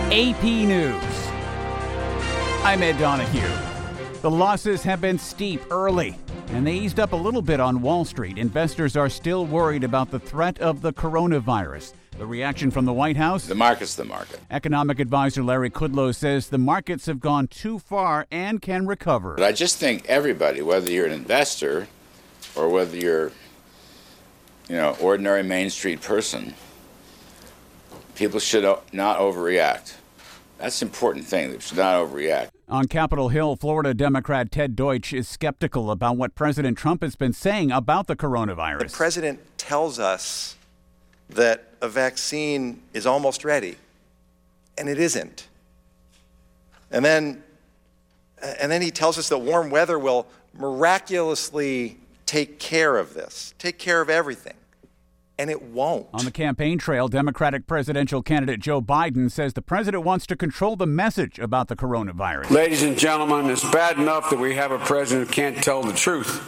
AP News. I'm Ed Donahue. The losses have been steep early, and they eased up a little bit on Wall Street. Investors are still worried about the threat of the coronavirus. The reaction from the White House? The market's the market. Economic advisor Larry Kudlow says the markets have gone too far and can recover. But I just think everybody, whether you're an investor or whether you're, ordinary Main Street person, people should not overreact. That's the important thing. They should not overreact. On Capitol Hill, Florida Democrat Ted Deutsch is skeptical about what President Trump has been saying about the coronavirus. The president tells us that a vaccine is almost ready, and it isn't. And then he tells us that warm weather will miraculously take care of this, take care of everything. And it won't. On the campaign trail, Democratic presidential candidate Joe Biden says the president wants to control the message about the coronavirus. Ladies and gentlemen, it's bad enough that we have a president who can't tell the truth.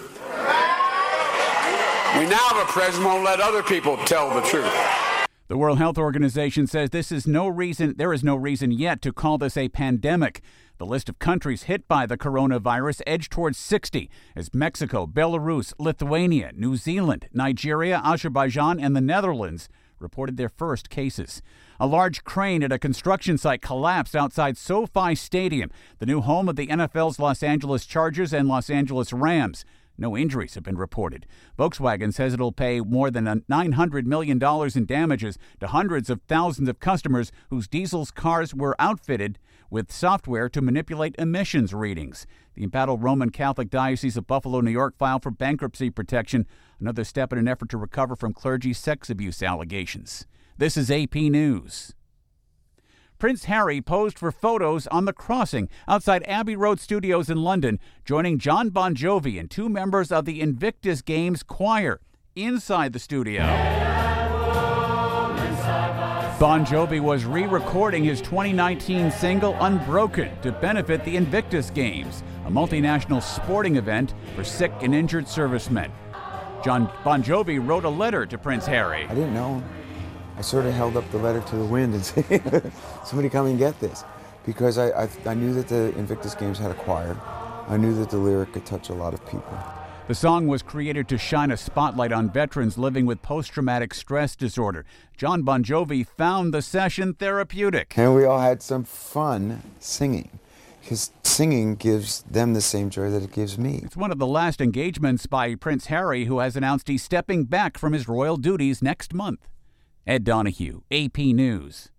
We now have a president who won't let other people tell the truth. The World Health Organization says there is no reason yet to call this a pandemic. The list of countries hit by the coronavirus edged towards 60 as Mexico, Belarus, Lithuania, New Zealand, Nigeria, Azerbaijan, and the Netherlands reported their first cases. A large crane at a construction site collapsed outside SoFi Stadium, the new home of the NFL's Los Angeles Chargers and Los Angeles Rams. No injuries have been reported. Volkswagen says it'll pay more than $900 million in damages to hundreds of thousands of customers whose diesel cars were outfitted with software to manipulate emissions readings. The embattled Roman Catholic Diocese of Buffalo, New York, filed for bankruptcy protection, another step in an effort to recover from clergy sex abuse allegations. This is AP News. Prince Harry posed for photos on the crossing outside Abbey Road Studios in London, joining Jon Bon Jovi and two members of the Invictus Games choir inside the studio. Bon Jovi was re-recording his 2019 single Unbroken to benefit the Invictus Games, a multinational sporting event for sick and injured servicemen. Jon Bon Jovi wrote a letter to Prince Harry. I didn't know him. I sort of held up the letter to the wind and said, somebody come and get this. Because I knew that the Invictus Games had a choir. I knew that the lyric could touch a lot of people. The song was created to shine a spotlight on veterans living with post-traumatic stress disorder. Jon Bon Jovi found the session therapeutic. And we all had some fun singing, because singing gives them the same joy that it gives me. It's one of the last engagements by Prince Harry, who has announced he's stepping back from his royal duties next month. Ed Donahue, AP News.